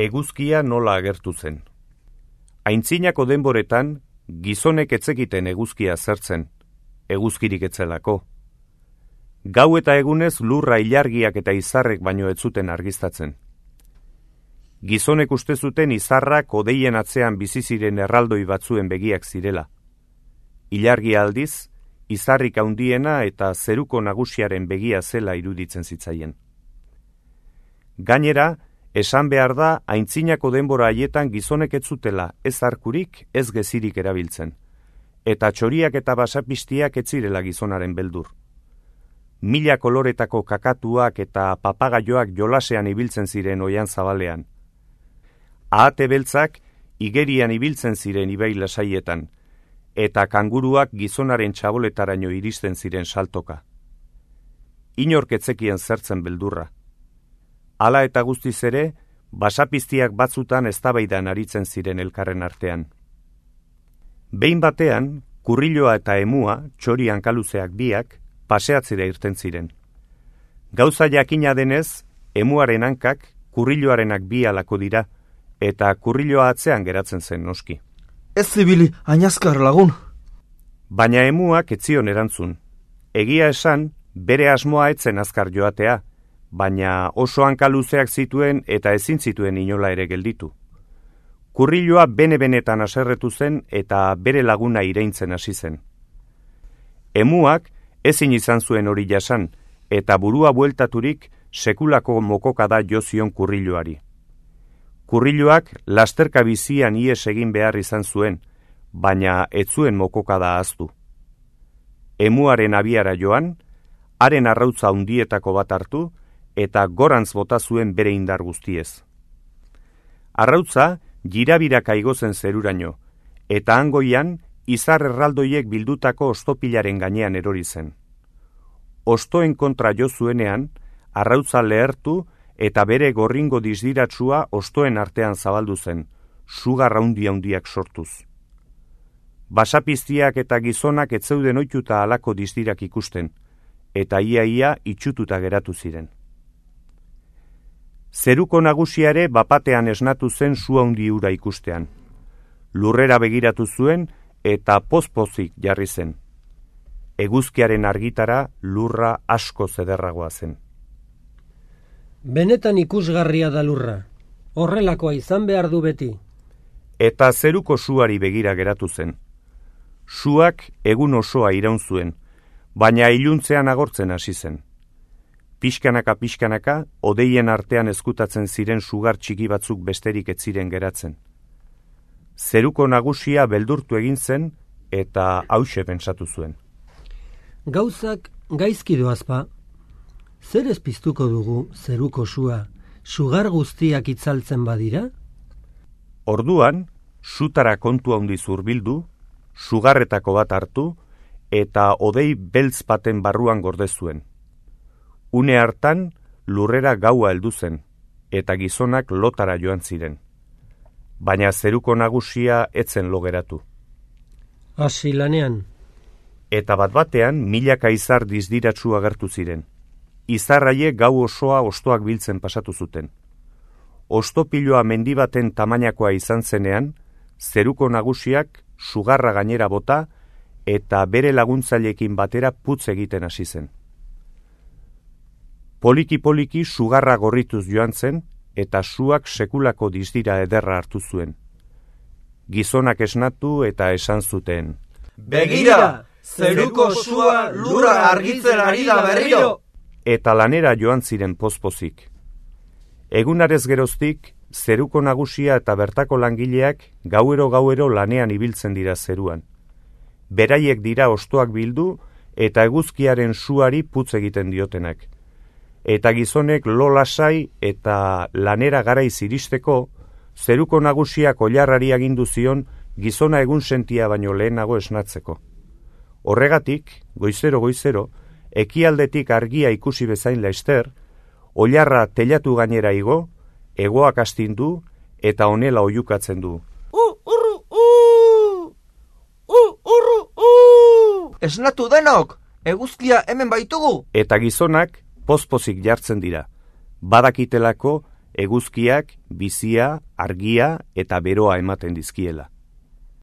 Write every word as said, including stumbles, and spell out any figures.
Eguzkia nola agertu zen. Aintzinako denboretan, gizonek etzekiten eguzkia zertzen, eguzkirik etzelako. Gau eta egunez lurra ilargiak eta izarrek baino ez zuten argiztatzen. Gizonek uste zuten izarrak odeien atzean bizi ziren erraldoi batzuen begiak zirela. Ilargia aldiz, izarrik handiena eta zeruko nagusiaren begia zela iruditzen zitzaien. Gainera, esan behar da, aintzinako denbora haietan gizonek ez zutela ez arkurik, ez gezirik erabiltzen, eta txoriak eta basapistiak ez zirela gizonaren beldur. Mila koloretako kakatuak eta papagaioak jolasean ibiltzen ziren oian zabalean. Ahate beltzak igerian ibiltzen ziren ibai lasaietan, eta kanguruak gizonaren txaboletaraino iristen ziren saltoka. Inork ez zekien zertzen beldurra. Hala eta guztiz ere, basapiztiak batzutan eztabaidan aritzen ziren elkarren artean. Behin batean, kurriloa eta emua, txori hankaluzeak biak, paseatzera irten ziren. Gauza jakina denez, emuaren hankak kurriloarenak bi alako dira, eta kurriloa atzean geratzen zen noski. Ez zibili, ainazkar lagun. Baina emuak ez zion erantzun. Egia esan, bere asmoa etzen azkar joatea, baina oso hankaluzeak zituen eta ezin zituen inola ere gelditu. Kurriloa bene-benetan haserretu zen eta bere laguna ireintzen hasi zen. Emuak ezin izan zuen hori jasan, eta burua bueltaturik sekulako mokokada jo zion kurriloari. Kurriloak lasterka bizian ihes egin behar izan zuen, baina ez zuen mokokada ahaztu. Emuaren abiara joan, haren arrautza hundietako bat hartu, eta gorantz bota zuen bere indar guztiez. Arrautza jirabiraka igo zen zeruraino, eta hangoian izar erraldoiek bildutako ostopilaren gainean erori zen. Ostoen kontra jo zuenean, arrautza lehertu eta bere gorringo dizdiratsua ostoen artean zabaldu zen, sugar haundi handiak sortuz. Basapiztiak eta gizonak ez zeuden ohituta halako dizdirak ikusten, eta ia-ia itxututa geratu ziren. Zeruko nagusiare bapatean esnatu zen su haundi hura ikustean. Lurrera begiratu zuen eta pozpozik jarri zen. Eguzkiaren argitara lurra asko zederragoa zen. Benetan ikusgarria da lurra. Horrelakoa izan behar du beti. Eta zeruko suari begira geratu zen. Suak egun osoa iraun zuen, baina iluntzean agortzen hasi zen. Pixkanaka-pixkanaka, odeien artean ezkutatzen ziren sugar txiki batzuk besterik ez ziren geratzen. Zeruko nagusia beldurtu egin zen eta hauxe pentsatu zuen. Gauzak gaizki doazpa. Zer ez piztuko dugu zeruko sua, sugar guztiak itzaltzen badira? Orduan, sutara kontu handi zurbildu, sugarretako bat hartu, eta odei beltz baten barruan gorde zuen. Une hartan, lurrera gaua heldu zen, eta gizonak lotara joan ziren. Baina zeruko nagusia etzen lo geratu. Hasi lanean. Eta bat batean, milaka izar dizdiratsu agertu ziren. Izarraie gau osoa ostoak biltzen pasatu zuten. Ostopiloa mendi baten tamainakoa izan zenean, zeruko nagusiak sugarra gainera bota eta bere laguntzaileekin batera putz egiten hasi zen. Poliki-poliki sugarra gorrituz joan zen eta suak sekulako dizdira ederra hartu zuen. Gizonak esnatu eta esan zuten: Begira, zeruko sua lurra argitzen ari da berriro! Eta lanera joan ziren pozpozik. Egunarez geroztik, zeruko nagusia eta bertako langileak gauero-gauero lanean ibiltzen dira zeruan. Beraiek dira ostoak bildu eta eguzkiaren suari putz egiten diotenak. Eta gizonek lo lasai eta lanera garaiz iristeko, zeruko nagusiak oilarrari agindu zion gizona egun sentia baino lehenago esnatzeko. Horregatik, goizero-goizero, ekialdetik argia ikusi bezain laster, oilarra telatu gainera igo, hegoak astindu eta honela oihukatzen du. Uh, urru, uh! Uh, urru, uh! Esnatu denok, eguzkia hemen baitugu! Eta gizonak pozpozik jartzen dira, badakitelako eguzkiak bizia, argia eta beroa ematen dizkiela.